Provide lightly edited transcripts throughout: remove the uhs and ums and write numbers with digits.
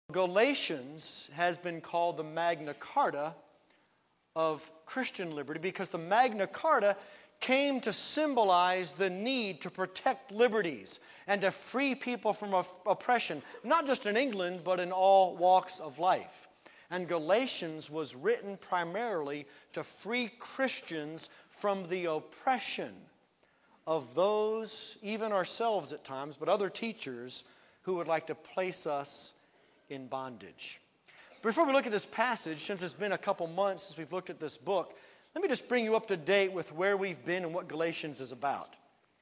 Galatians has been called the Magna Carta of Christian liberty because the Magna Carta came to symbolize the need to protect liberties and to free people from oppression, not just in England, but in all walks of life. And Galatians was written primarily to free Christians from the oppression of those, even ourselves at times, but other teachers who would like to place us in bondage. Before we look at this passage, since it's been a couple months since we've looked at this book, let me just bring you up to date with where we've been and what Galatians is about.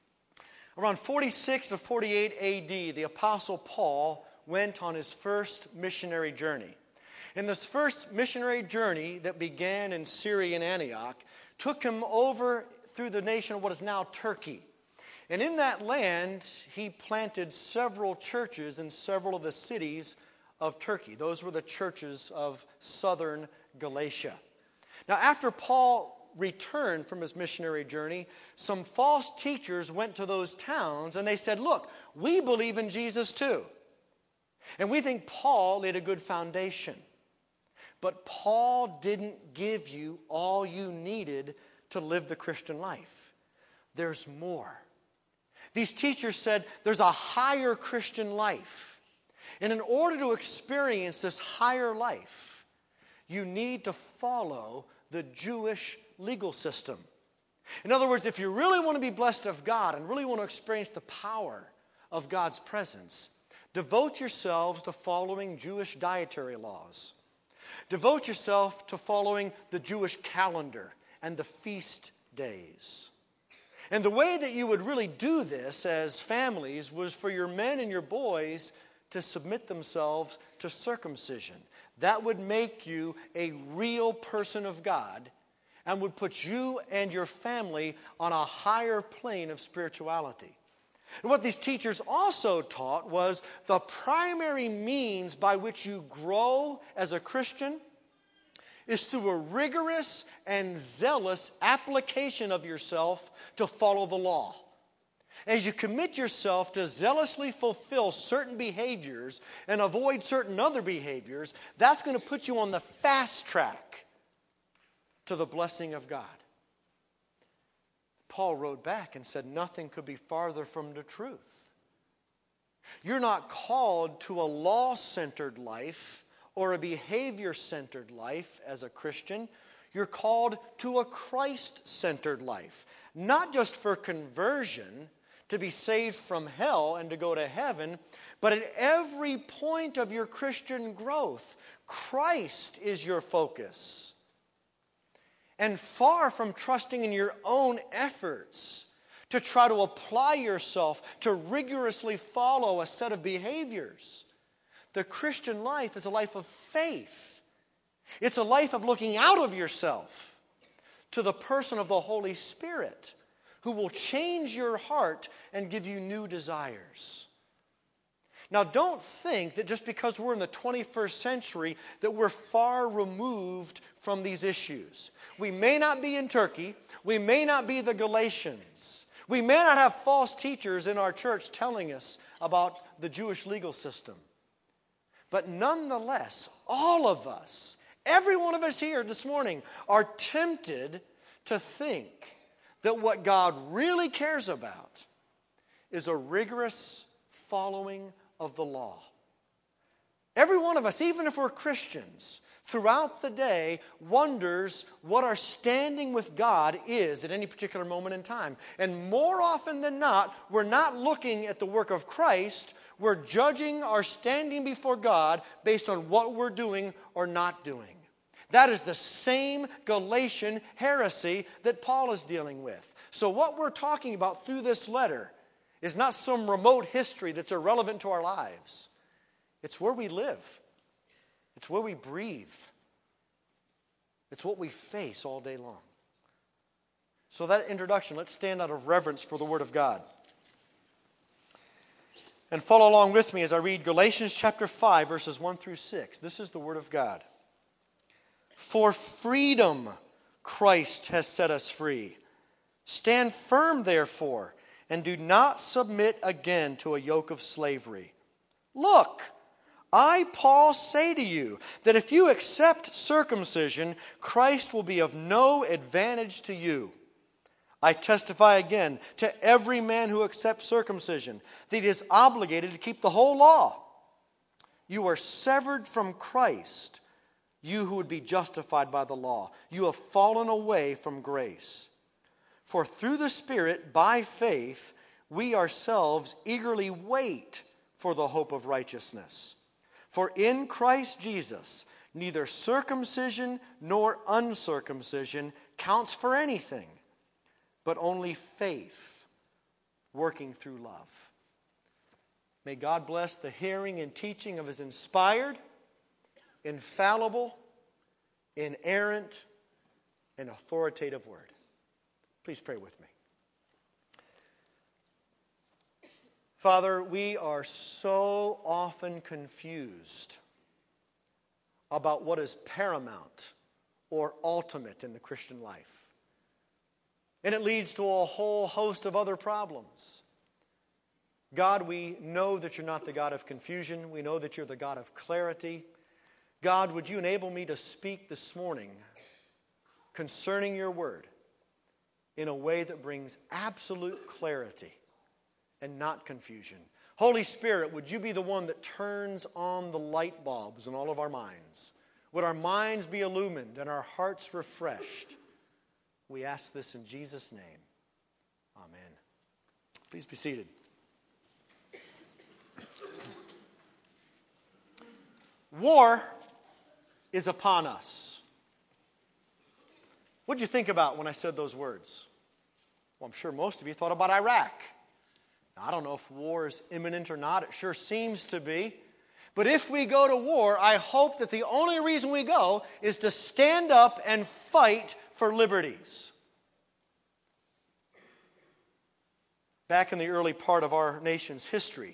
Around 46 to 48 AD, the Apostle Paul went on his first missionary journey. And this first missionary journey that began in Syria and Antioch took him over through the nation of what is now Turkey. And in that land, he planted several churches in several of the cities of Turkey. Those were the churches of southern Galatia. Now, after Paul returned from his missionary journey, some false teachers went to those towns and they said, look, we believe in Jesus too. And we think Paul laid a good foundation. But Paul didn't give you all you needed to live the Christian life. There's more. These teachers said there's a higher Christian life. And in order to experience this higher life, you need to follow the Jewish legal system. In other words, if you really want to be blessed of God and really want to experience the power of God's presence, devote yourselves to following Jewish dietary laws. Devote yourself to following the Jewish calendar and the feast days. And the way that you would really do this as families was for your men and your boys to submit themselves to circumcision. That would make you a real person of God and would put you and your family on a higher plane of spirituality. And what these teachers also taught was the primary means by which you grow as a Christian is through a rigorous and zealous application of yourself to follow the law. As you commit yourself to zealously fulfill certain behaviors and avoid certain other behaviors, that's going to put you on the fast track to the blessing of God. Paul wrote back and said, nothing could be farther from the truth. You're not called to a law-centered life or a behavior-centered life as a Christian. You're called to a Christ-centered life, not just for conversion, to be saved from hell and to go to heaven, but at every point of your Christian growth, Christ is your focus. And far from trusting in your own efforts to try to apply yourself to rigorously follow a set of behaviors, the Christian life is a life of faith. It's a life of looking out of yourself to the person of the Holy Spirit, who will change your heart and give you new desires. Now, don't think that just because we're in the 21st century that we're far removed from these issues. We may not be in Turkey. We may not be the Galatians. We may not have false teachers in our church telling us about the Jewish legal system. But nonetheless, all of us, every one of us here this morning, are tempted to think that what God really cares about is a rigorous following of the law. Every one of us, even if we're Christians, throughout the day wonders what our standing with God is at any particular moment in time. And more often than not, we're not looking at the work of Christ. We're judging our standing before God based on what we're doing or not doing. That is the same Galatian heresy that Paul is dealing with. So what we're talking about through this letter is not some remote history that's irrelevant to our lives. It's where we live. It's where we breathe. It's what we face all day long. So that introduction, let's stand out of reverence for the Word of God. And follow along with me as I read Galatians chapter 5, verses 1 through 6. This is the Word of God. For freedom Christ has set us free. Stand firm, therefore, and do not submit again to a yoke of slavery. Look, I, Paul, say to you that if you accept circumcision, Christ will be of no advantage to you. I testify again to every man who accepts circumcision that he is obligated to keep the whole law. You are severed from Christ, you who would be justified by the law. You have fallen away from grace. For through the Spirit, by faith, we ourselves eagerly wait for the hope of righteousness. For in Christ Jesus, neither circumcision nor uncircumcision counts for anything, but only faith working through love. May God bless the hearing and teaching of His inspired, infallible, inerrant, and authoritative word. Please pray with me. Father, we are so often confused about what is paramount or ultimate in the Christian life. And it leads to a whole host of other problems. God, we know that you're not the God of confusion. We know that you're the God of clarity. God, would you enable me to speak this morning concerning your word in a way that brings absolute clarity and not confusion. Holy Spirit, would you be the one that turns on the light bulbs in all of our minds? Would our minds be illumined and our hearts refreshed? We ask this in Jesus' name. Amen. Please be seated. War is upon us. What did you think about when I said those words? Well, I'm sure most of you thought about Iraq. Now, I don't know if war is imminent or not. It sure seems to be. But if we go to war, I hope that the only reason we go is to stand up and fight for liberties. Back in the early part of our nation's history,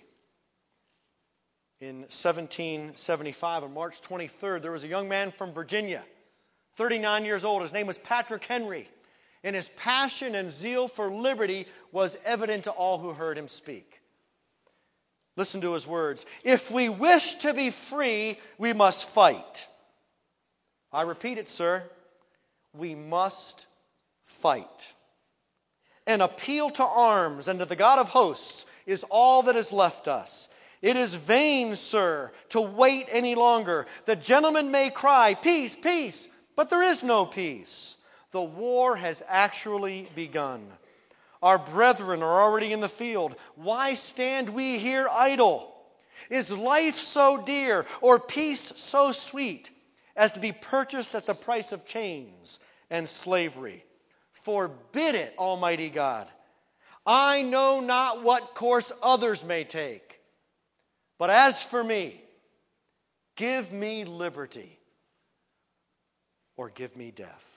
in 1775, on March 23rd, there was a young man from Virginia, 39 years old. His name was Patrick Henry. And his passion and zeal for liberty was evident to all who heard him speak. Listen to his words. If we wish to be free, we must fight. I repeat it, sir. We must fight. An appeal to arms and to the God of hosts is all that is left us. It is vain, sir, to wait any longer. The gentleman may cry, peace, peace, but there is no peace. The war has actually begun. Our brethren are already in the field. Why stand we here idle? Is life so dear or peace so sweet as to be purchased at the price of chains and slavery? Forbid it, Almighty God. I know not what course others may take. But as for me, give me liberty or give me death.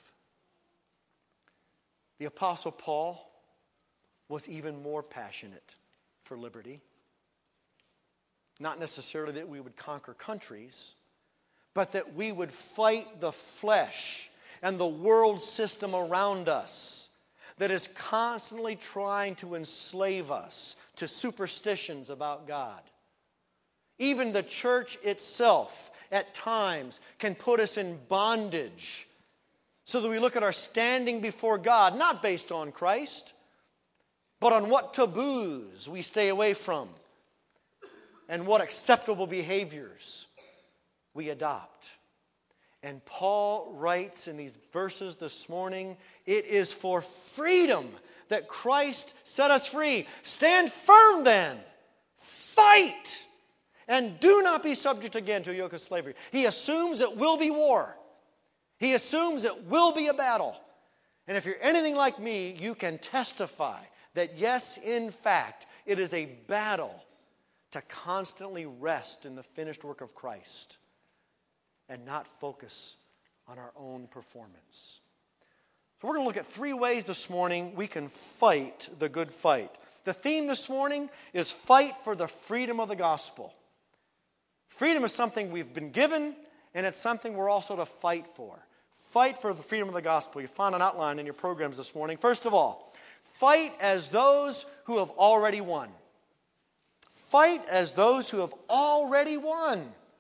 The Apostle Paul was even more passionate for liberty. Not necessarily that we would conquer countries, but that we would fight the flesh and the world system around us that is constantly trying to enslave us to superstitions about God. Even the church itself, at times, can put us in bondage so that we look at our standing before God, not based on Christ, but on what taboos we stay away from and what acceptable behaviors we adopt. And Paul writes in these verses this morning, it is for freedom that Christ set us free. Stand firm then. Fight. And do not be subject again to a yoke of slavery. He assumes it will be war. He assumes it will be a battle. And if you're anything like me, you can testify that yes, in fact, it is a battle to constantly rest in the finished work of Christ and not focus on our own performance. So we're going to look at 3 ways this morning we can fight the good fight. The theme this morning is fight for the freedom of the gospel. Freedom is something we've been given, and it's something we're also to fight for. Fight for the freedom of the gospel. You find an outline in your programs this morning. First of all, fight as those who have already won. Fight as those who have already won.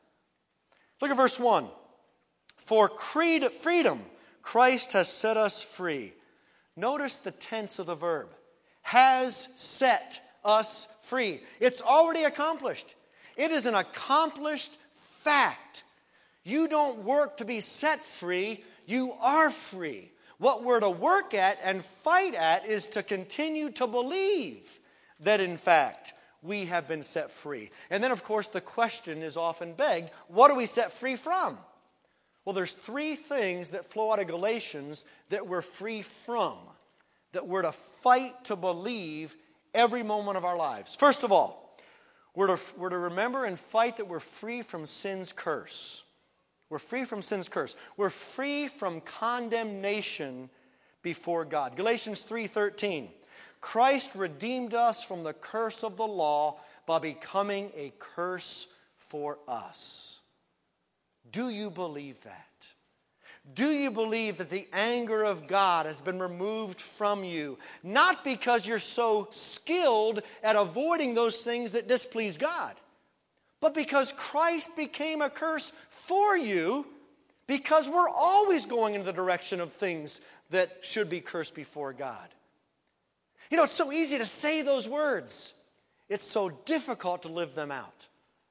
Look at verse 1. For freedom, Christ has set us free. Notice the tense of the verb. Has set us free. It's already accomplished. It is an accomplished fact. You don't work to be set free. You are free. What we're to work at and fight at is to continue to believe that, in fact, we have been set free. And then, of course, the question is often begged, what are we set free from? Well, there's three things that flow out of Galatians that we're free from, that we're to fight to believe every moment of our lives. First of all, we're to remember and fight that we're free from sin's curse. We're free from sin's curse. We're free from condemnation before God. Galatians 3:13. Christ redeemed us from the curse of the law by becoming a curse for us. Do you believe that? Do you believe that the anger of God has been removed from you? Not because you're so skilled at avoiding those things that displease God, but because Christ became a curse for you, because we're always going in the direction of things that should be cursed before God. You know, it's so easy to say those words. It's so difficult to live them out.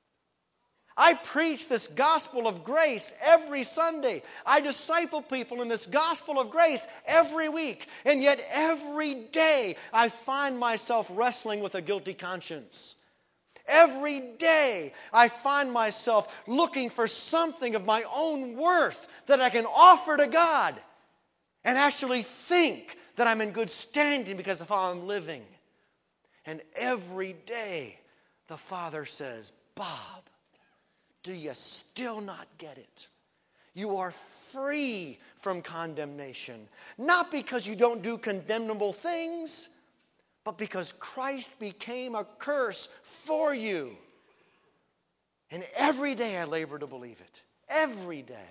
I preach this gospel of grace every Sunday. I disciple people in this gospel of grace every week. And yet every day I find myself wrestling with a guilty conscience. Every day I find myself looking for something of my own worth that I can offer to God and actually think that I'm in good standing because of how I'm living. And every day the Father says, Bob, do you still not get it? You are free from condemnation. Not because you don't do condemnable things, but because Christ became a curse for you. And every day I labor to believe it. Every day.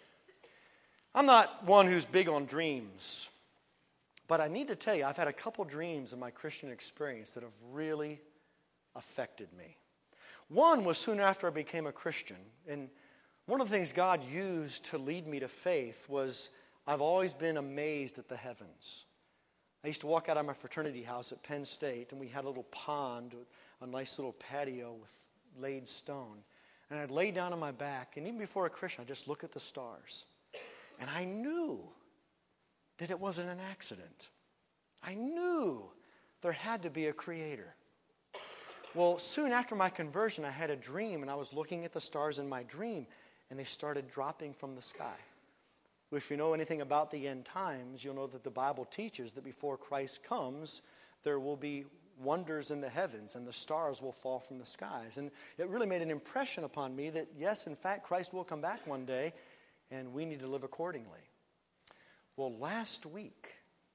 I'm not one who's big on dreams, but I need to tell you, I've had a couple dreams in my Christian experience that have really affected me. One was soon after I became a Christian, and one of the things God used to lead me to faith was I've always been amazed at the heavens. I used to walk out of my fraternity house at Penn State, and we had a little pond, a nice little patio with laid stone. And I'd lay down on my back, and even before a Christian, I'd just look at the stars. And I knew that it wasn't an accident. I knew there had to be a creator. Well, soon after my conversion, I had a dream, and I was looking at the stars in my dream, and they started dropping from the sky. If you know anything about the end times, you'll know that the Bible teaches that before Christ comes, there will be wonders in the heavens, and the stars will fall from the skies. And it really made an impression upon me that, yes, in fact, Christ will come back one day, and we need to live accordingly. Well, last week,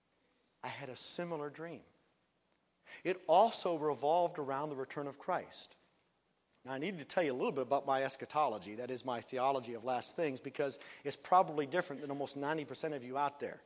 I had a similar dream. It also revolved around the return of Christ. Now, I need to tell you a little bit about my eschatology, that is my theology of last things, because it's probably different than almost 90% of you out there.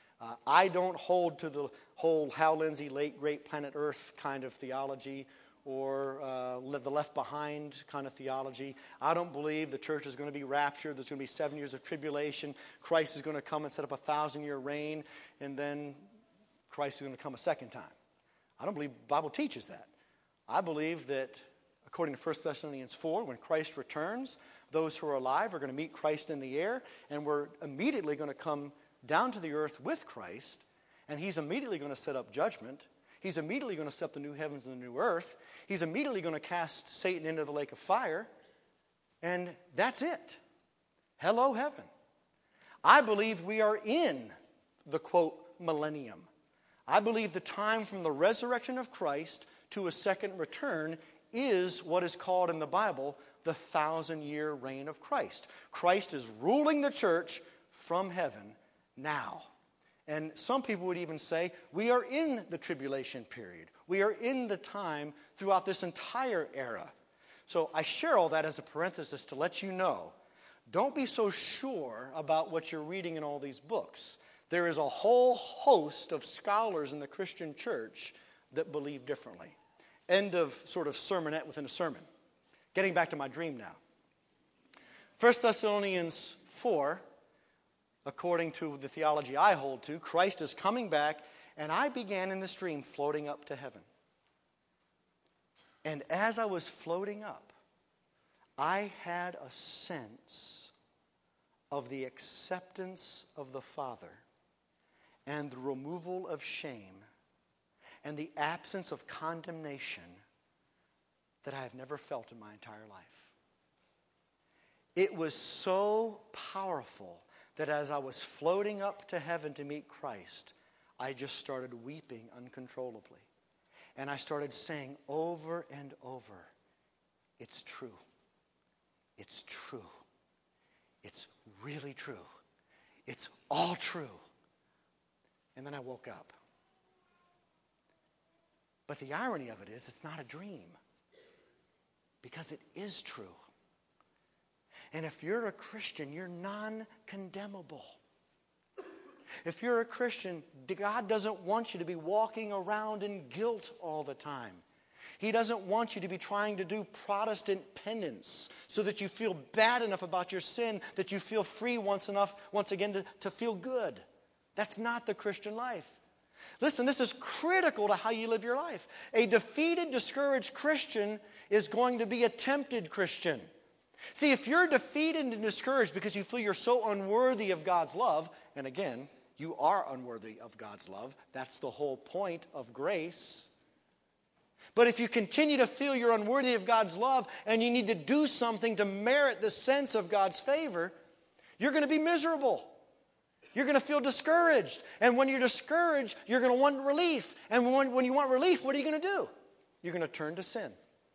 I don't hold to the whole Hal Lindsey, late great planet Earth kind of theology, or the Left Behind kind of theology. I don't believe the church is going to be raptured. There's going to be 7 years of tribulation. Christ is going to come and set up a 1,000-year reign, and then Christ is going to come a second time. I don't believe the Bible teaches that. I believe that, according to 1 Thessalonians 4, when Christ returns, those who are alive are going to meet Christ in the air, and we're immediately going to come down to the earth with Christ, and he's immediately going to set up judgment. He's immediately going to set up the new heavens and the new earth. He's immediately going to cast Satan into the lake of fire, and that's it. Hello, heaven. I believe we are in the, quote, millennium. I believe the time from the resurrection of Christ to a second return is what is called in the Bible the 1,000-year reign of Christ. Christ is ruling the church from heaven now. And some people would even say we are in the tribulation period. We are in the time throughout this entire era. So I share all that as a parenthesis to let you know, don't be so sure about what you're reading in all these books. There is a whole host of scholars in the Christian church that believe differently. End of sort of sermonette within a sermon. Getting back to my dream now. 1 Thessalonians 4, according to the theology I hold to, Christ is coming back, and I began in this dream floating up to heaven. And as I was floating up, I had a sense of the acceptance of the Father and the removal of shame and the absence of condemnation that I have never felt in my entire life. It was so powerful that as I was floating up to heaven to meet Christ, I just started weeping uncontrollably. And I started saying over and over, it's true. It's true. It's really true. It's all true. And then I woke up. But the irony of it is, it's not a dream. Because it is true. And if you're a Christian, you're non-condemnable. If you're a Christian, God doesn't want you to be walking around in guilt all the time. He doesn't want you to be trying to do Protestant penance so that you feel bad enough about your sin that you feel free once again to feel good. That's not the Christian life. Listen, this is critical to how you live your life. A defeated, discouraged Christian is going to be a tempted Christian. See, if you're defeated and discouraged because you feel you're so unworthy of God's love, and again, you are unworthy of God's love. That's the whole point of grace. But if you continue to feel you're unworthy of God's love and you need to do something to merit the sense of God's favor, you're going to be miserable. You're going to feel discouraged. And when you're discouraged, you're going to want relief. And when you want relief, what are you going to do? You're going to turn to sin.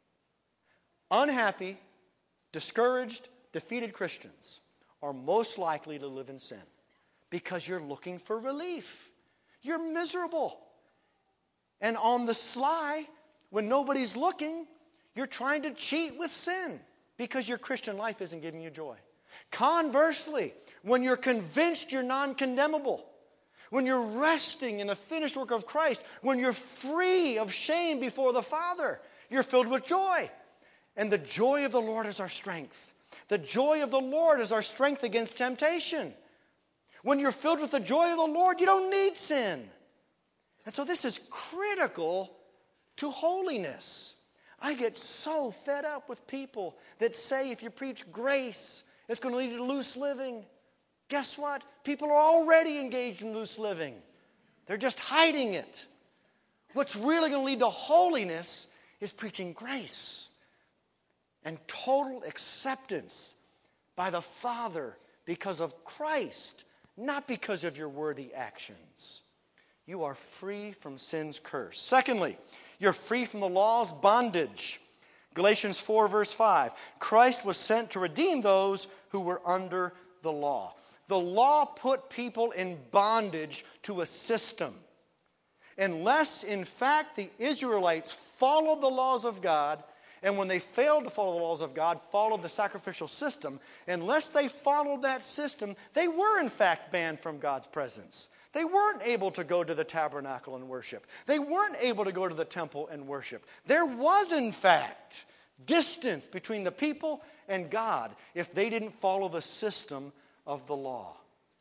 Unhappy, discouraged, defeated Christians are most likely to live in sin because you're looking for relief. You're miserable. And on the sly, when nobody's looking, you're trying to cheat with sin because your Christian life isn't giving you joy. Conversely, when you're convinced you're non-condemnable, when you're resting in the finished work of Christ, when you're free of shame before the Father, you're filled with joy. And the joy of the Lord is our strength. The joy of the Lord is our strength against temptation. When you're filled with the joy of the Lord, you don't need sin. And so this is critical to holiness. I get so fed up with people that say if you preach grace, it's going to lead you to loose living. Guess what? People are already engaged in loose living. They're just hiding it. What's really going to lead to holiness is preaching grace and total acceptance by the Father because of Christ, not because of your worthy actions. You are free from sin's curse. Secondly, you're free from the law's bondage. Galatians 4, verse 5. Christ was sent to redeem those who were under the law. The law put people in bondage to a system. Unless, in fact, the Israelites followed the laws of God, and when they failed to follow the laws of God, followed the sacrificial system, unless they followed that system, they were, in fact, banned from God's presence. They weren't able to go to the tabernacle and worship. They weren't able to go to the temple and worship. There was, in fact, distance between the people and God if they didn't follow the system of the law.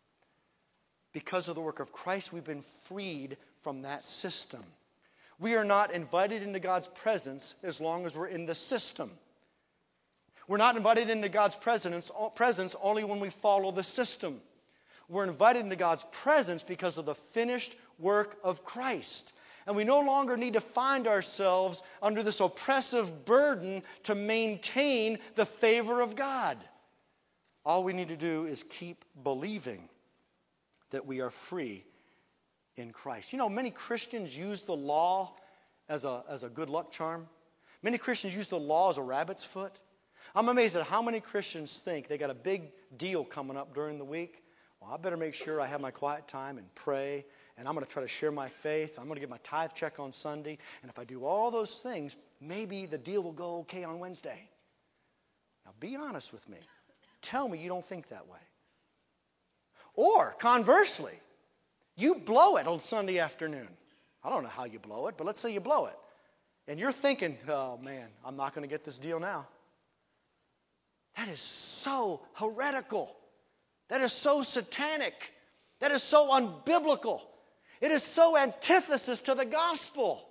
Because of the work of Christ, we've been freed from that system. We are not invited into God's presence as long as we're in the system. We're not invited into God's presence only when we follow the system. We're invited into God's presence because of the finished work of Christ. And we no longer need to find ourselves under this oppressive burden to maintain the favor of God. All we need to do is keep believing that we are free in Christ. You know, many Christians use the law as a good luck charm. Many Christians use the law as a rabbit's foot. I'm amazed at how many Christians think they got a big deal coming up during the week. Well, I better make sure I have my quiet time and pray, and I'm going to try to share my faith. I'm going to get my tithe check on Sunday, and if I do all those things, maybe the deal will go okay on Wednesday. Now, be honest with me. Tell me you don't think that way. Or, conversely, you blow it on Sunday afternoon. I don't know how you blow it, but let's say you blow it. And you're thinking, oh man, I'm not going to get this deal now. That is so heretical. That is so satanic. That is so unbiblical. It is so antithesis to the gospel.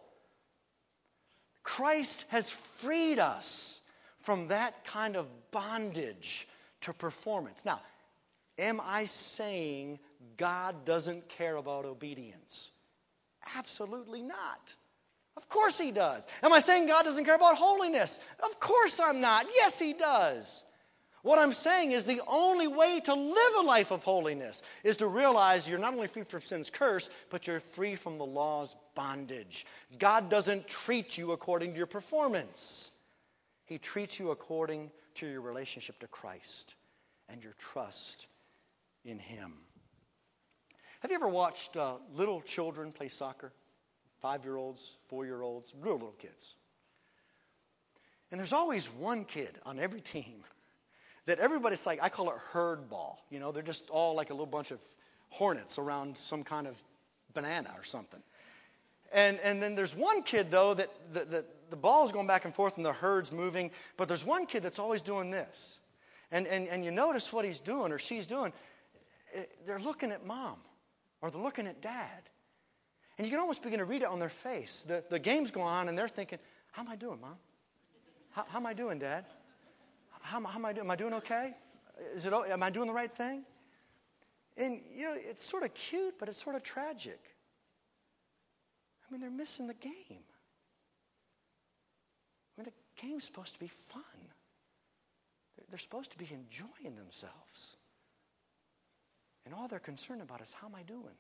Christ has freed us from that kind of bondage to performance. Now, am I saying God doesn't care about obedience? Absolutely not. Of course He does. Am I saying God doesn't care about holiness? Of course I'm not. Yes, He does. What I'm saying is the only way to live a life of holiness is to realize you're not only free from sin's curse, but you're free from the law's bondage. God doesn't treat you according to your performance. He treats you according to your relationship to Christ and your trust in Him. Have you ever watched little children play soccer? 5-year-olds, 4-year-olds, real little kids. And there's always one kid on every team that everybody's like, I call it herd ball. You know, they're just all like a little bunch of hornets around some kind of banana or something. And then there's one kid, though, that the ball's going back and forth and the herd's moving, but there's one kid that's always doing this. And you notice what he's doing or she's doing. They're looking at mom or they're looking at dad. And you can almost begin to read it on their face. The game's going on and they're thinking, how am I doing, Mom? How am I doing, Dad? How am I doing? Am I doing okay? Am I doing the right thing? And, you know, it's sort of cute, but it's sort of tragic. I mean, they're missing the game. I mean, the game's supposed to be fun. They're supposed to be enjoying themselves. And all they're concerned about is, how am I doing?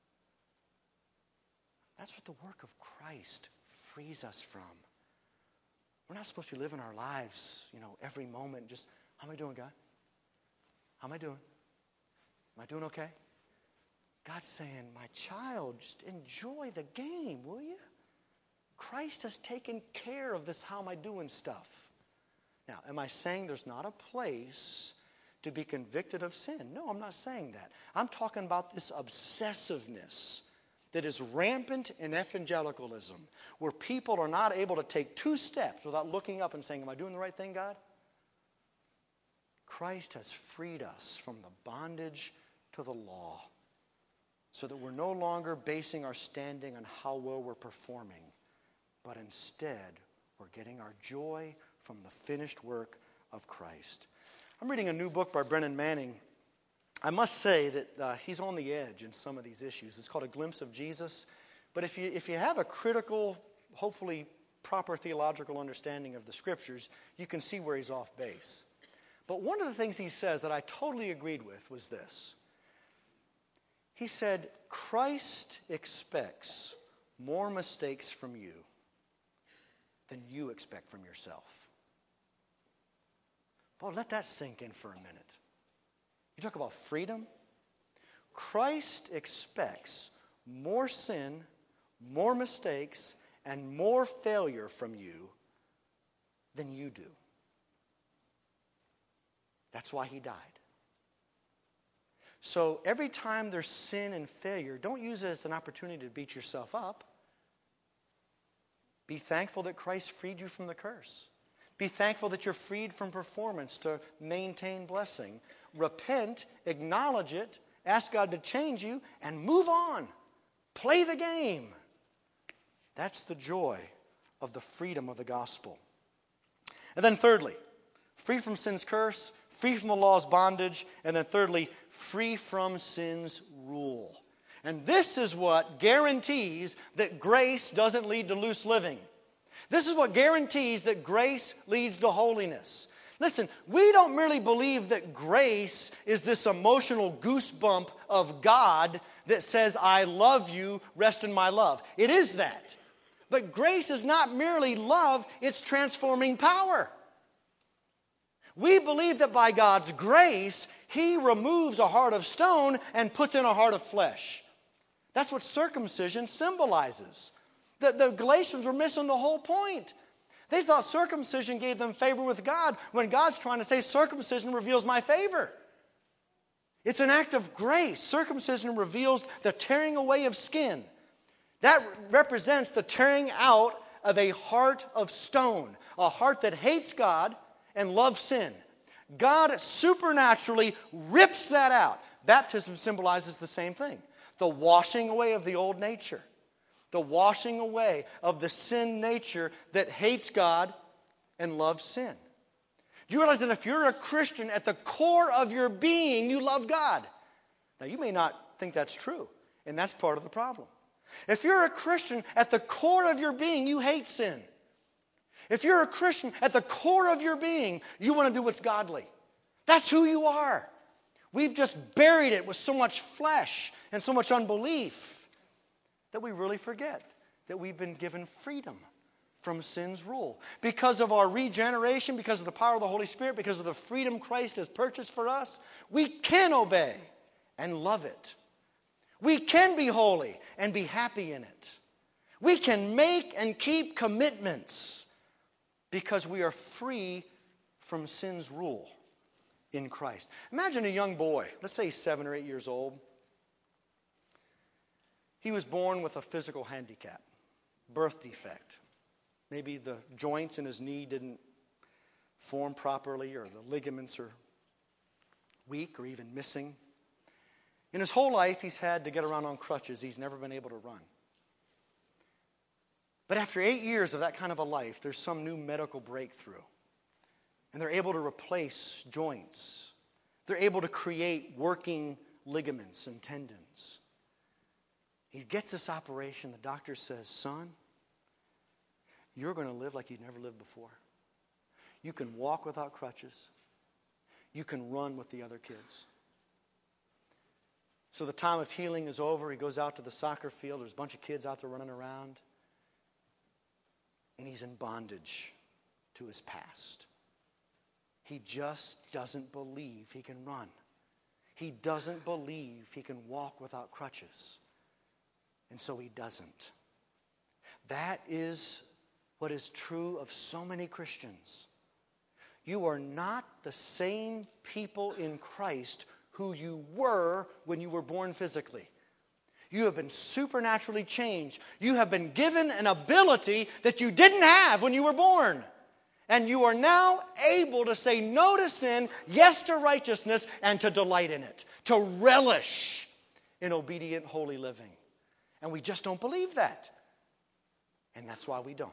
That's what the work of Christ frees us from. We're not supposed to be living our lives, you know, every moment just, how am I doing, God? How am I doing? Am I doing okay? God's saying, my child, just enjoy the game, will you? Christ has taken care of this how am I doing stuff. Now, am I saying there's not a place to be convicted of sin? No, I'm not saying that. I'm talking about this obsessiveness that is rampant in evangelicalism, where people are not able to take 2 steps without looking up and saying, am I doing the right thing, God? Christ has freed us from the bondage to the law so that we're no longer basing our standing on how well we're performing, but instead we're getting our joy from the finished work of Christ. I'm reading a new book by Brennan Manning. I must say that he's on the edge in some of these issues. It's called A Glimpse of Jesus. But if you have a critical, hopefully proper theological understanding of the Scriptures, you can see where he's off base. But one of the things he says that I totally agreed with was this. He said, Christ expects more mistakes from you than you expect from yourself. Boy, let that sink in for a minute. You talk about freedom. Christ expects more sin, more mistakes, and more failure from you than you do. That's why He died. So every time there's sin and failure, don't use it as an opportunity to beat yourself up. Be thankful that Christ freed you from the curse. Be thankful that you're freed from performance to maintain blessing. Repent, acknowledge it, ask God to change you, and move on. Play the game. That's the joy of the freedom of the gospel. And then thirdly, free from sin's curse, free from the law's bondage, and then thirdly, free from sin's rule. And this is what guarantees that grace doesn't lead to loose living. This is what guarantees that grace leads to holiness. Listen, we don't merely believe that grace is this emotional goosebump of God that says, I love you, rest in my love. It is that. But grace is not merely love, it's transforming power. We believe that by God's grace, He removes a heart of stone and puts in a heart of flesh. That's what circumcision symbolizes. The Galatians were missing the whole point. They thought circumcision gave them favor with God when God's trying to say circumcision reveals my favor. It's an act of grace. Circumcision reveals the tearing away of skin. That represents the tearing out of a heart of stone, a heart that hates God and loves sin. God supernaturally rips that out. Baptism symbolizes the same thing. The washing away of the old nature. The washing away of the sin nature that hates God and loves sin. Do you realize that if you're a Christian, at the core of your being, you love God? Now, you may not think that's true, and that's part of the problem. If you're a Christian, at the core of your being, you hate sin. If you're a Christian, at the core of your being, you want to do what's godly. That's who you are. We've just buried it with so much flesh and so much unbelief that we really forget that we've been given freedom from sin's rule. Because of our regeneration, because of the power of the Holy Spirit, because of the freedom Christ has purchased for us, we can obey and love it. We can be holy and be happy in it. We can make and keep commitments because we are free from sin's rule in Christ. Imagine a young boy, let's say he's 7 or 8 years old. He was born with a physical handicap, birth defect. Maybe the joints in his knee didn't form properly, or the ligaments are weak or even missing. In his whole life, he's had to get around on crutches. He's never been able to run. But after 8 years of that kind of a life, there's some new medical breakthrough. And they're able to replace joints. They're able to create working ligaments and tendons. He gets this operation. The doctor says, son, you're going to live like you've never lived before. You can walk without crutches. You can run with the other kids. So the time of healing is over. He goes out to the soccer field. There's a bunch of kids out there running around. And he's in bondage to his past. He just doesn't believe he can run. He doesn't believe he can walk without crutches. And so he doesn't. That is what is true of so many Christians. You are not the same people in Christ who you were when you were born physically. You have been supernaturally changed. You have been given an ability that you didn't have when you were born. And you are now able to say no to sin, yes to righteousness, and to delight in it. To relish in obedient, holy living. And we just don't believe that. And that's why we don't.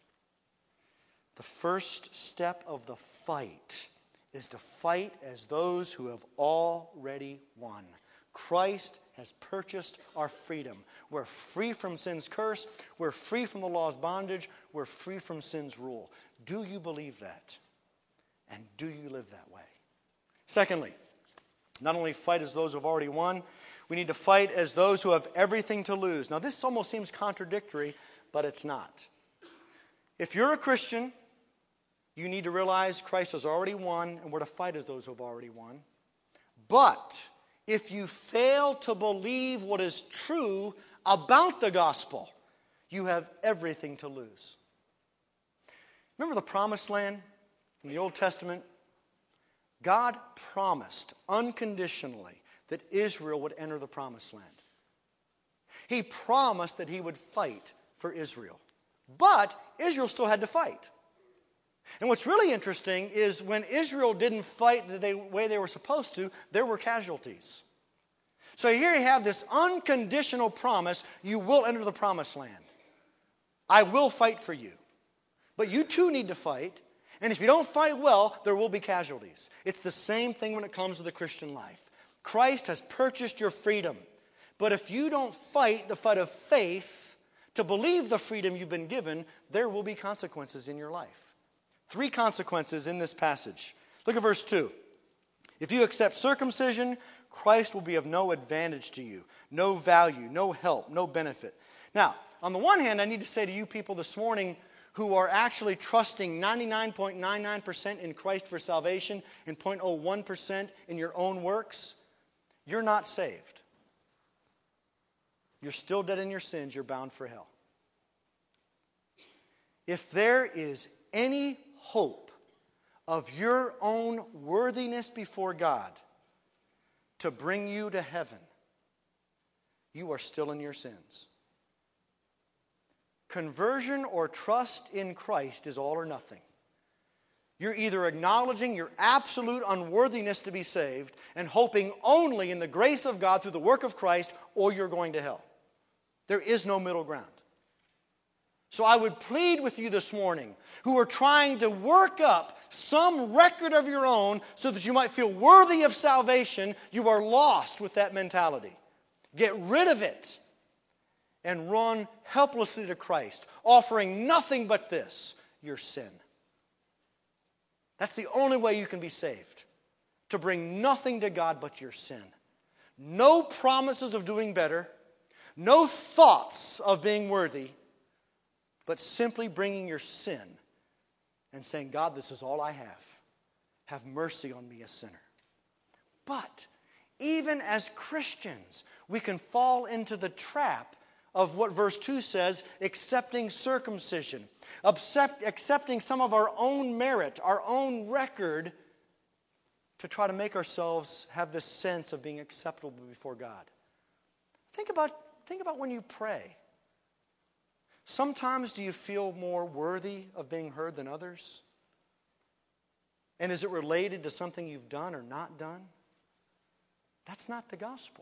The first step of the fight is to fight as those who have already won. Christ has purchased our freedom. We're free from sin's curse. We're free from the law's bondage. We're free from sin's rule. Do you believe that? And do you live that way? Secondly, not only fight as those who have already won, we need to fight as those who have everything to lose. Now, this almost seems contradictory, but it's not. If you're a Christian, you need to realize Christ has already won, and we're to fight as those who have already won. But if you fail to believe what is true about the gospel, you have everything to lose. Remember the promised land in the Old Testament? God promised unconditionally that Israel would enter the promised land. He promised that he would fight for Israel. But Israel still had to fight. And what's really interesting is when Israel didn't fight the way they were supposed to, there were casualties. So here you have this unconditional promise, you will enter the promised land. I will fight for you. But you too need to fight. And if you don't fight well, there will be casualties. It's the same thing when it comes to the Christian life. Christ has purchased your freedom. But if you don't fight the fight of faith to believe the freedom you've been given, there will be consequences in your life. 3 consequences in this passage. Look at verse 2. If you accept circumcision, Christ will be of no advantage to you, no value, no help, no benefit. Now, on the one hand, I need to say to you people this morning who are actually trusting 99.99% in Christ for salvation and 0.01% in your own works, you're not saved. You're still dead in your sins. You're bound for hell. If there is any hope of your own worthiness before God to bring you to heaven, you are still in your sins. Conversion or trust in Christ is all or nothing. You're either acknowledging your absolute unworthiness to be saved and hoping only in the grace of God through the work of Christ, or you're going to hell. There is no middle ground. So I would plead with you this morning who are trying to work up some record of your own so that you might feel worthy of salvation. You are lost with that mentality. Get rid of it and run helplessly to Christ, offering nothing but this, your sin. That's the only way you can be saved, to bring nothing to God but your sin. No promises of doing better, no thoughts of being worthy, but simply bringing your sin and saying, God, this is all I have. Have mercy on me, a sinner. But even as Christians, we can fall into the trap of what verse 2 says, accepting circumcision, accepting some of our own merit, our own record, to try to make ourselves have this sense of being acceptable before God. Think about when you pray. Sometimes do you feel more worthy of being heard than others? And is it related to something you've done or not done? That's not the gospel.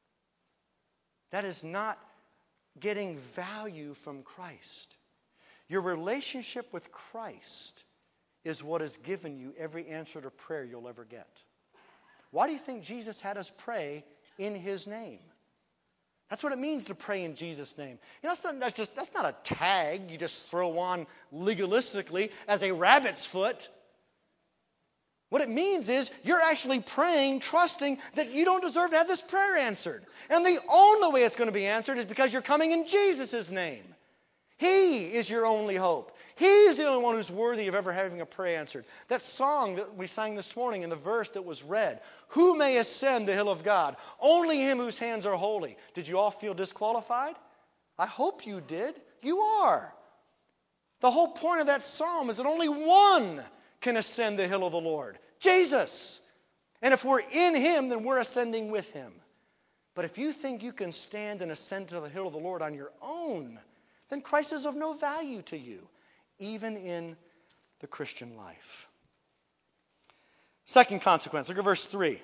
That is not getting value from Christ. Your relationship with Christ is what has given you every answer to prayer you'll ever get. Why do you think Jesus had us pray in His name? That's what it means to pray in Jesus' name. You know, that's not a tag you just throw on legalistically as a rabbit's foot. What it means is you're actually praying, trusting that you don't deserve to have this prayer answered. And the only way it's going to be answered is because you're coming in Jesus' name. He is your only hope. He's the only one who's worthy of ever having a prayer answered. That song that we sang this morning in the verse that was read, who may ascend the hill of God? Only him whose hands are holy. Did you all feel disqualified? I hope you did. You are. The whole point of that psalm is that only one can ascend the hill of the Lord, Jesus. And if we're in Him, then we're ascending with Him. But if you think you can stand and ascend to the hill of the Lord on your own, then Christ is of no value to you, even in the Christian life. Second consequence, look at verse 3.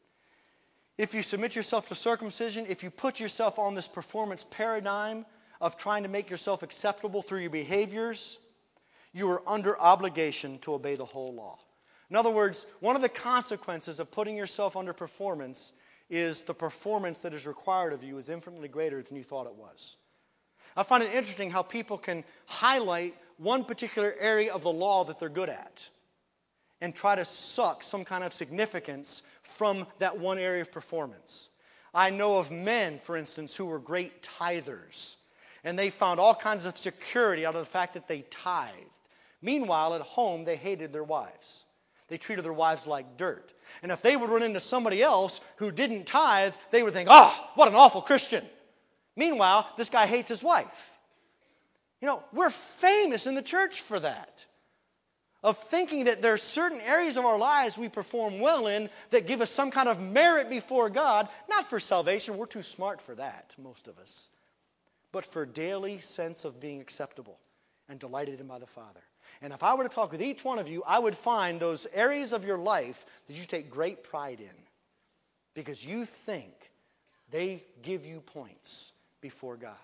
If you submit yourself to circumcision, if you put yourself on this performance paradigm of trying to make yourself acceptable through your behaviors, you are under obligation to obey the whole law. In other words, one of the consequences of putting yourself under performance is the performance that is required of you is infinitely greater than you thought it was. I find it interesting how people can highlight one particular area of the law that they're good at and try to suck some kind of significance from that one area of performance. I know of men, for instance, who were great tithers, and they found all kinds of security out of the fact that they tithed. Meanwhile, at home, they hated their wives. They treated their wives like dirt. And if they would run into somebody else who didn't tithe, they would think, what an awful Christian. Meanwhile, this guy hates his wife. You know, we're famous in the church for that. Of thinking that there are certain areas of our lives we perform well in that give us some kind of merit before God, not for salvation, we're too smart for that, most of us, but for daily sense of being acceptable and delighted in by the Father. And if I were to talk with each one of you, I would find those areas of your life that you take great pride in because you think they give you points before God.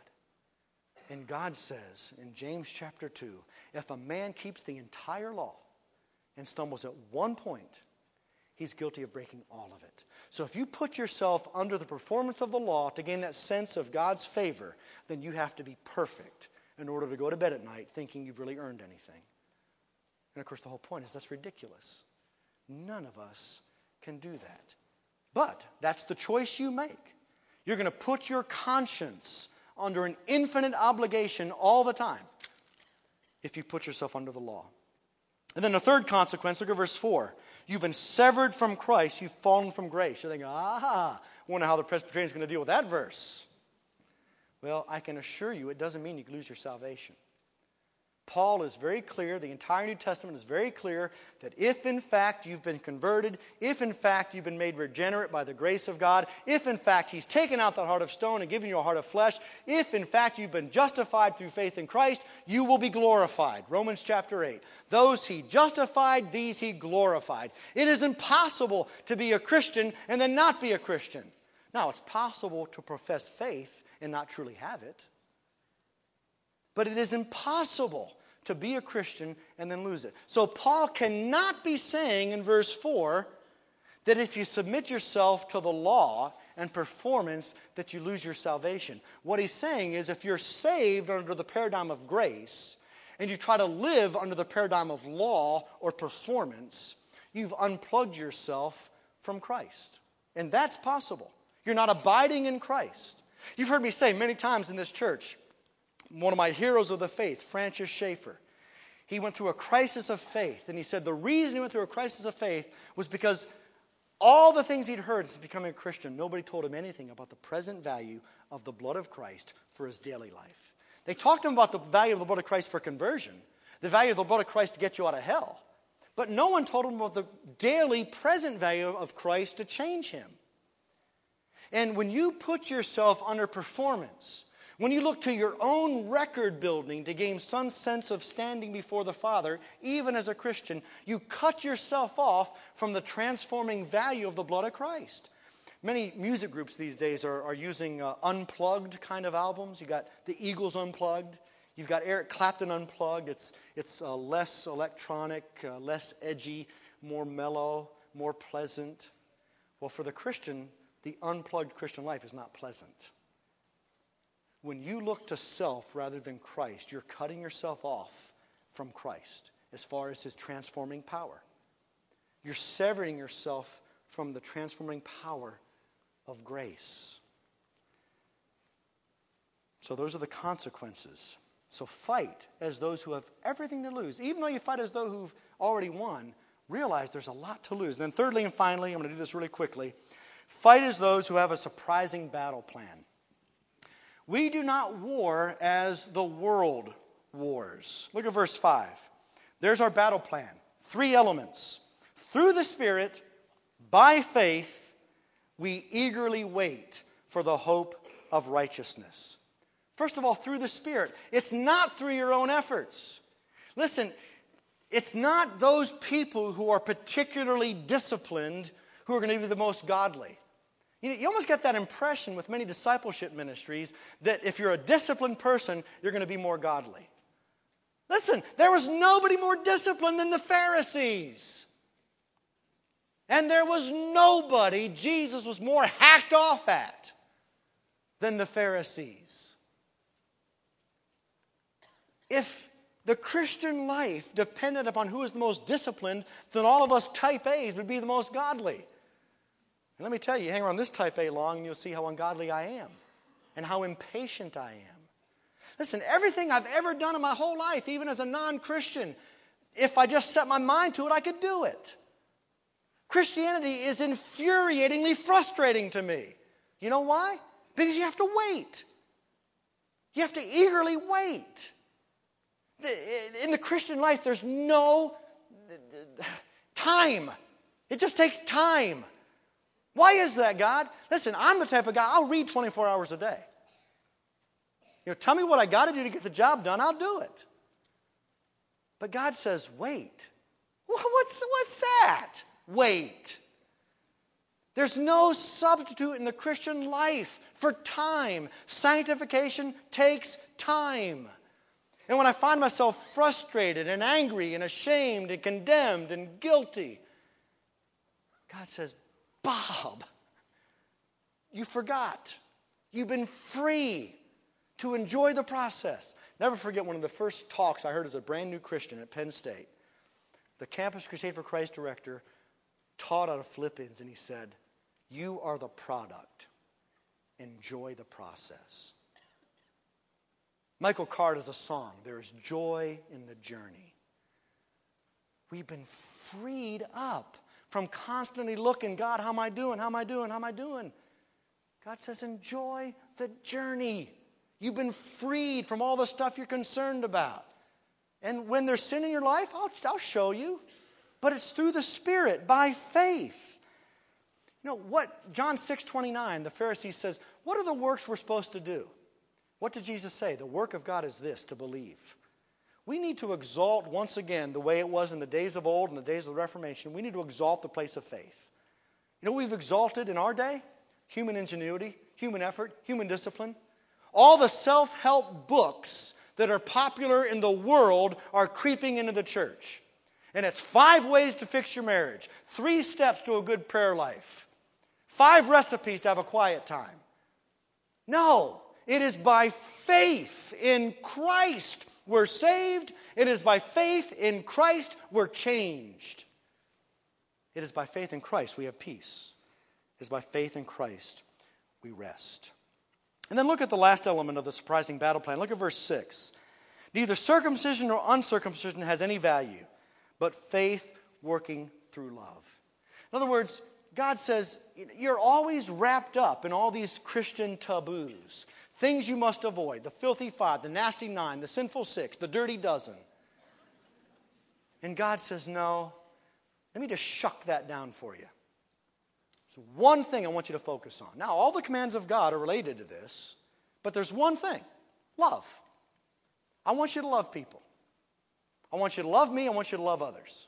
And God says in James chapter 2, if a man keeps the entire law and stumbles at one point, he's guilty of breaking all of it. So if you put yourself under the performance of the law to gain that sense of God's favor, then you have to be perfect in order to go to bed at night thinking you've really earned anything. And of course the whole point is that's ridiculous. None of us can do that. But that's the choice you make. You're going to put your conscience under an infinite obligation all the time if you put yourself under the law. And then the third consequence, look at verse 4. You've been severed from Christ, you've fallen from grace. You're thinking, wonder how the Presbyterian is going to deal with that verse. Well, I can assure you it doesn't mean you lose your salvation. Paul is very clear, the entire New Testament is very clear, that if in fact you've been converted, if in fact you've been made regenerate by the grace of God, if in fact He's taken out that heart of stone and given you a heart of flesh, if in fact you've been justified through faith in Christ, you will be glorified. Romans chapter 8. Those He justified, these He glorified. It is impossible to be a Christian and then not be a Christian. Now, it's possible to profess faith and not truly have it. But it is impossible to be a Christian and then lose it. So Paul cannot be saying in verse 4 that if you submit yourself to the law and performance that you lose your salvation. What he's saying is if you're saved under the paradigm of grace and you try to live under the paradigm of law or performance, you've unplugged yourself from Christ. And that's possible. You're not abiding in Christ. You've heard me say many times in this church, one of my heroes of the faith, Francis Schaeffer, he went through a crisis of faith. And he said the reason he went through a crisis of faith was because all the things he'd heard since becoming a Christian, nobody told him anything about the present value of the blood of Christ for his daily life. They talked to him about the value of the blood of Christ for conversion, the value of the blood of Christ to get you out of hell. But no one told him about the daily present value of Christ to change him. And when you put yourself under performance, when you look to your own record building to gain some sense of standing before the Father, even as a Christian, you cut yourself off from the transforming value of the blood of Christ. Many music groups these days are using unplugged kind of albums. You got the Eagles Unplugged. You've got Eric Clapton Unplugged. It's less electronic, less edgy, more mellow, more pleasant. Well, for the Christian, the unplugged Christian life is not pleasant. When you look to self rather than Christ, you're cutting yourself off from Christ as far as His transforming power. You're severing yourself from the transforming power of grace. So those are the consequences. So fight as those who have everything to lose. Even though you fight as those who've already won, realize there's a lot to lose. Then thirdly and finally, I'm going to do this really quickly, fight as those who have a surprising battle plan. We do not war as the world wars. Look at verse 5. There's our battle plan. 3 elements. Through the Spirit, by faith, we eagerly wait for the hope of righteousness. First of all, through the Spirit. It's not through your own efforts. Listen, it's not those people who are particularly disciplined who are going to be the most godly. You almost get that impression with many discipleship ministries that if you're a disciplined person, you're going to be more godly. Listen, there was nobody more disciplined than the Pharisees. And there was nobody Jesus was more hacked off at than the Pharisees. If the Christian life depended upon who is the most disciplined, then all of us type A's would be the most godly. And let me tell you, hang around this type A long and you'll see how ungodly I am and how impatient I am. Listen, everything I've ever done in my whole life, even as a non-Christian, if I just set my mind to it, I could do it. Christianity is infuriatingly frustrating to me. You know why? Because you have to wait. You have to eagerly wait. In the Christian life, there's no time. It just takes time. Why is that, God? Listen, I'm the type of guy, I'll read 24 hours a day. Tell me what I got to do to get the job done, I'll do it. But God says, wait. What's that? Wait. There's no substitute in the Christian life for time. Sanctification takes time. And when I find myself frustrated and angry and ashamed and condemned and guilty, God says, Bob, you forgot. You've been free to enjoy the process. Never forget one of the first talks I heard as a brand new Christian at Penn State. The Campus Crusade for Christ director taught out of Philippians, and he said, you are the product. Enjoy the process. Michael Card has a song, there is joy in the journey. We've been freed up from constantly looking, God, how am I doing? How am I doing? How am I doing? God says, enjoy the journey. You've been freed from all the stuff you're concerned about. And when there's sin in your life, I'll show you. But it's through the Spirit, by faith. You know, what John 6:29, the Pharisee says, what are the works we're supposed to do? What did Jesus say? The work of God is this, to believe. We need to exalt once again the way it was in the days of old, in the days of the Reformation. We need to exalt the place of faith. You know what we've exalted in our day? Human ingenuity, human effort, human discipline. All the self-help books that are popular in the world are creeping into the church. And it's 5 ways to fix your marriage, 3 steps to a good prayer life, 5 recipes to have a quiet time. No, it is by faith in Christ we're saved. It is by faith in Christ we're changed. It is by faith in Christ we have peace. It is by faith in Christ we rest. And then look at the last element of the surprising battle plan. Look at verse 6. Neither circumcision nor uncircumcision has any value, but faith working through love. In other words, God says, you're always wrapped up in all these Christian taboos, things you must avoid, the filthy 5, the nasty 9, the sinful 6, the dirty dozen. And God says, no, let me just shuck that down for you. So one thing I want you to focus on. Now, all the commands of God are related to this, but there's one thing, love. I want you to love people. I want you to love me. I want you to love others.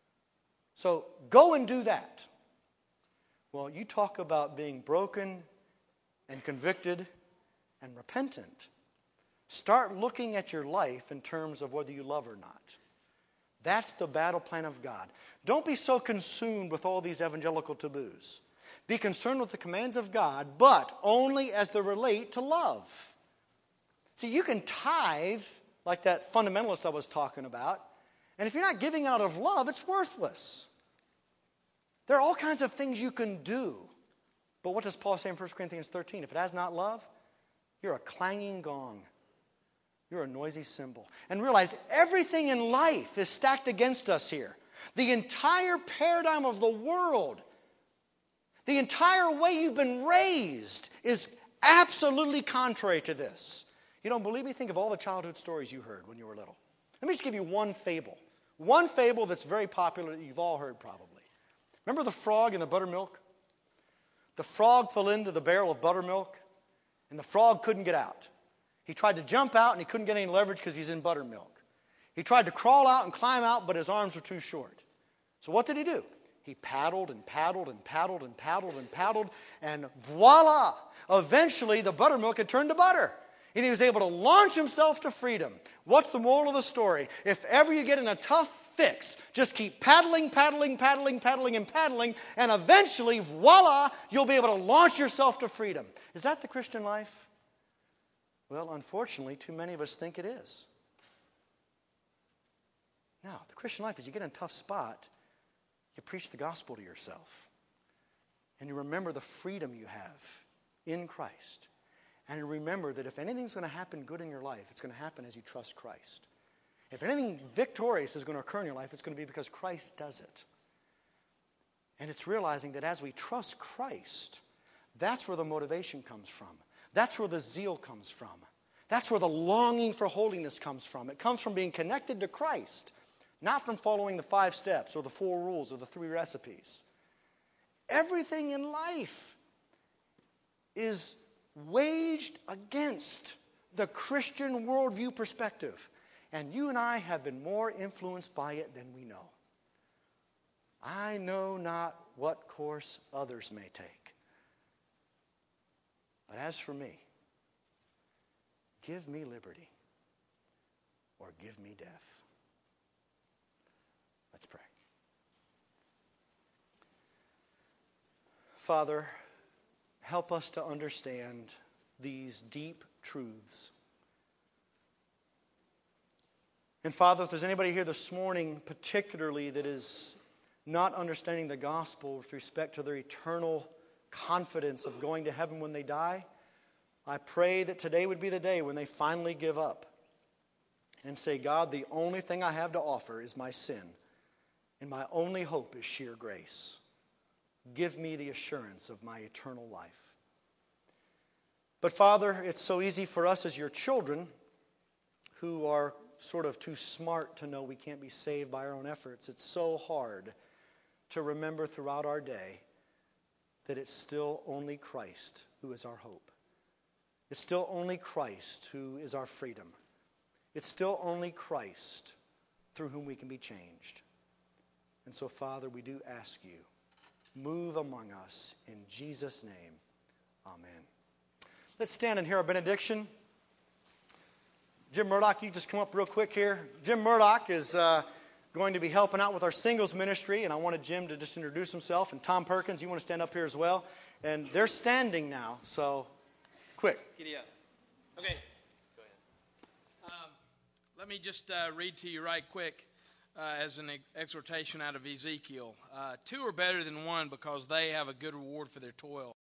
So go and do that. Well, you talk about being broken and convicted and repentant. Start looking at your life in terms of whether you love or not. That's the battle plan of God. Don't be so consumed with all these evangelical taboos. Be concerned with the commands of God, but only as they relate to love. See, you can tithe like that fundamentalist I was talking about, and if you're not giving out of love, it's worthless. There are all kinds of things you can do. But what does Paul say in 1 Corinthians 13? If it has not love, you're a clanging gong. You're a noisy cymbal. And realize everything in life is stacked against us here. The entire paradigm of the world, the entire way you've been raised is absolutely contrary to this. You don't believe me? Think of all the childhood stories you heard when you were little. Let me just give you one fable. One fable that's very popular that you've all heard probably. Remember the frog in the buttermilk? The frog fell into the barrel of buttermilk, and the frog couldn't get out. He tried to jump out, and he couldn't get any leverage because he's in buttermilk. He tried to crawl out and climb out, but his arms were too short. So what did he do? He paddled and paddled and paddled and paddled and paddled, and voila! Eventually, the buttermilk had turned to butter. And he was able to launch himself to freedom. What's the moral of the story? If ever you get in a tough fix, just keep paddling, paddling, paddling, paddling, and paddling, and eventually, voila, you'll be able to launch yourself to freedom. Is that the Christian life? Well, unfortunately, too many of us think it is. Now, the Christian life is you get in a tough spot, you preach the gospel to yourself, and you remember the freedom you have in Christ. And remember that if anything's going to happen good in your life, it's going to happen as you trust Christ. If anything victorious is going to occur in your life, it's going to be because Christ does it. And it's realizing that as we trust Christ, that's where the motivation comes from. That's where the zeal comes from. That's where the longing for holiness comes from. It comes from being connected to Christ, not from following the 5 steps or the 4 rules or the 3 recipes. Everything in life is waged against the Christian worldview perspective. And you and I have been more influenced by it than we know. I know not what course others may take. But as for me, give me liberty or give me death. Let's pray. Father, help us to understand these deep truths. And Father, if there's anybody here this morning particularly that is not understanding the gospel with respect to their eternal confidence of going to heaven when they die, I pray that today would be the day when they finally give up and say, God, the only thing I have to offer is my sin, and my only hope is sheer grace. Give me the assurance of my eternal life. But Father, it's so easy for us as your children who are sort of too smart to know we can't be saved by our own efforts. It's so hard to remember throughout our day that it's still only Christ who is our hope. It's still only Christ who is our freedom. It's still only Christ through whom we can be changed. And so, Father, we do ask you, move among us in Jesus' name. Amen. Let's stand and hear our benediction. Jim Murdoch, you just come up real quick here. Jim Murdoch is going to be helping out with our singles ministry, and I wanted Jim to just introduce himself. And Tom Perkins, you want to stand up here as well. And they're standing now, so quick. Giddy up. Okay. Go ahead. Let me just read to you right quick as an exhortation out of Ezekiel. Two are better than one because they have a good reward for their toil.